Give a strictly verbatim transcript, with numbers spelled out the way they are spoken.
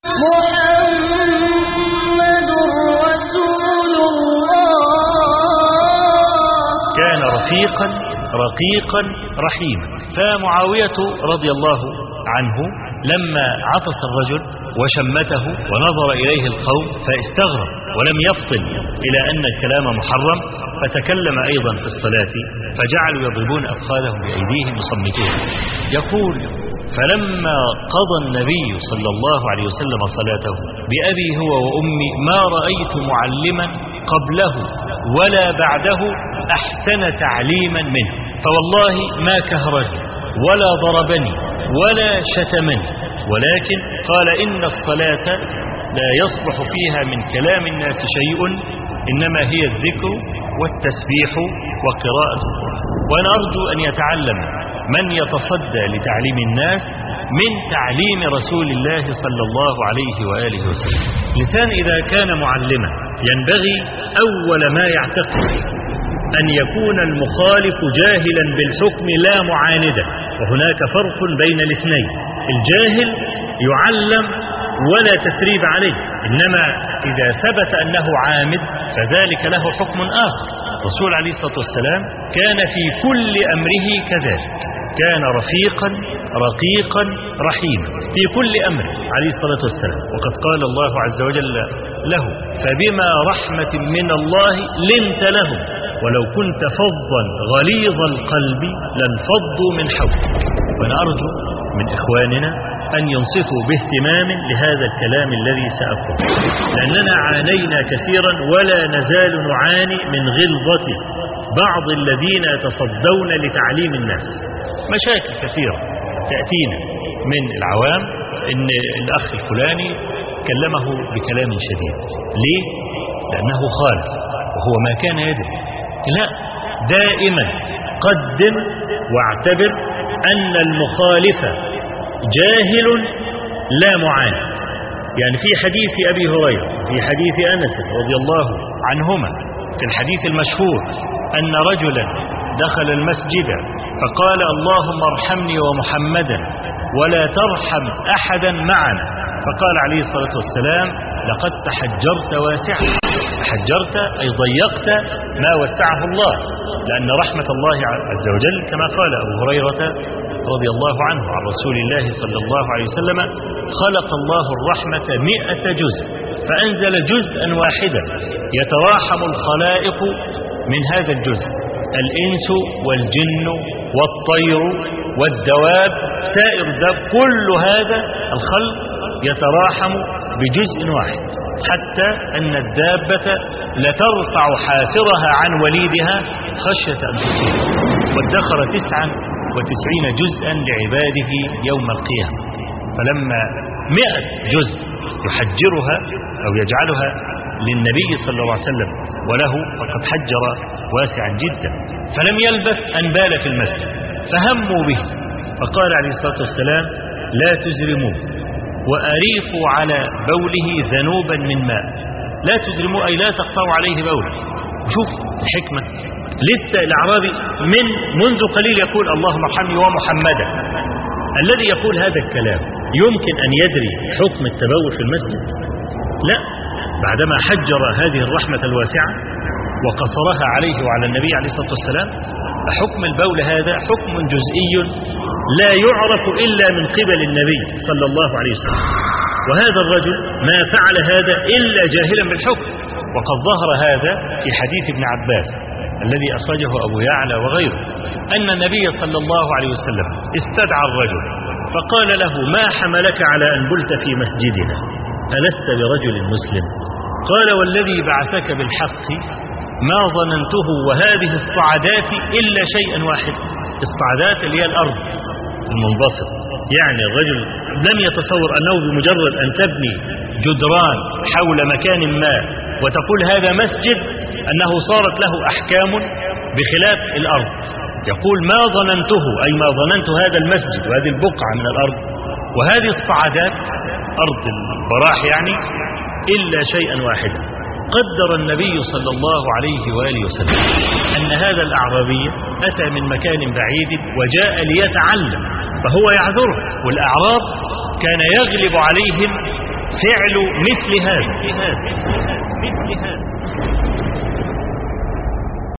محمد رسول الله. كان رفيقا رقيقا رحيما. فمعاوية رضي الله عنه لما عطس الرجل وشمته ونظر إليه القوم فاستغرب ولم يفطن إلى أن الكلام محرم، فتكلم أيضا في الصلاة فجعلوا يضربون أفخاذهم بأيديهم يصمتون. يقول: فلما قضى النبي صلى الله عليه وسلم صلاته بأبي هو وأمي ما رأيت معلما قبله ولا بعده أحسن تعليما منه، فوالله ما كهرني ولا ضربني ولا شتمني، ولكن قال: إن الصلاة لا يصلح فيها من كلام الناس شيء، إنما هي الذكر والتسبيح وقراءة القرآن. وأنا أرجو أن يتعلم من يتصدى لتعليم الناس من تعليم رسول الله صلى الله عليه وآله وسلم. الإنسان إذا كان معلما ينبغي أول ما يعتقد أن يكون المخالف جاهلا بالحكم لا معاندا، وهناك فرق بين الاثنين. الجاهل يعلم ولا تثريب عليه، إنما إذا ثبت أنه عامد فذلك له حكم آخر. الرسول عليه الصلاة والسلام كان في كل أمره كذلك، كان رفيقا رقيقا رحيما في كل أمر عليه الصلاة والسلام. وقد قال الله عز وجل له: فبما رحمة من الله لنت لهم ولو كنت فظا غليظ القلب لانفضوا من حولك. وأنا أرجو من إخواننا أن ينصفوا باهتمام لهذا الكلام الذي سأقول، لأننا عانينا كثيرا ولا نزال نعاني من غلظة بعض الذين يتصدون لتعليم الناس. مشاكل كثيرة تأتينا من العوام، إن الأخ الفلاني كلمه بكلام شديد. ليه؟ لأنه خالف وهو ما كان يدري. لا، دائما قدم واعتبر أن المخالف جاهل لا معاند. يعني في حديث أبي هريرة في حديث أنس رضي الله عنهما في الحديث المشهور أن رجلا دخل المسجد فقال: اللهم ارحمني ومحمدا ولا ترحم أحدا معنا. فقال عليه الصلاة والسلام: لقد تحجرت واسعا. تحجرت أي ضيقت ما وسعه الله، لأن رحمة الله عز وجل كما قال أبو هريرة رضي الله عنه عن رسول الله صلى الله عليه وسلم: خلق الله الرحمة مئة جزء فأنزل جزءا واحدا يتراحم الخلائق من هذا الجزء، الإنس والجن والطير والدواب، سائر الدواب، كل هذا الخلق يتراحم بجزء واحد، حتى أن الدابة لترفع حافرها عن وليدها خشية أن تصيب، وادخر تسعا وتسعين جزءا لعباده يوم القيامة. فلما مئة جزء يحجرها أو يجعلها للنبي صلى الله عليه وسلم وله، فقد حجر واسعا جدا. فلم يلبث أن بال في المسجد فهموا به، فقال عليه الصلاة والسلام: لا تزرموه وأريقوا على بوله ذنوبا من ماء. لا تزرموا أي لا تقطعوا عليه بوله. شوف الحكمة. لسه الأعرابي من منذ قليل يقول: اللهم ارحمني ومحمدا. الذي يقول هذا الكلام يمكن أن يدري حكم التبول في المسجد؟ لا، بعدما حجر هذه الرحمة الواسعة وقصرها عليه وعلى النبي عليه الصلاة والسلام. حكم البول هذا حكم جزئي لا يعرف إلا من قبل النبي صلى الله عليه وسلم، وهذا الرجل ما فعل هذا إلا جاهلا بالحكم. وقد ظهر هذا في حديث ابن عباس الذي أخرجه أبو يعلى وغيره، أن النبي صلى الله عليه وسلم استدعى الرجل فقال له: ما حملك على أن بلت في مسجدنا؟ ألست برجل مسلم؟ قال: والذي بعثك بالحق ما ظننته وهذه الصعدات إلا شيئا واحد. الصعدات اللي هي الأرض المنبسط، يعني الرجل لم يتصور أنه بمجرد أن تبني جدران حول مكان ما وتقول هذا مسجد أنه صارت له أحكام بخلاف الأرض. يقول: ما ظننته أي ما ظننت هذا المسجد وهذه البقعة من الأرض وهذه الصعدات أرض البراح يعني إلا شيئا واحدا. قدر النبي صلى الله عليه وآله وسلم أن هذا الأعرابي أتى من مكان بعيد وجاء ليتعلم، فهو يعذره. والأعراب كان يغلب عليهم في فعل مثل هذا. مثل هذا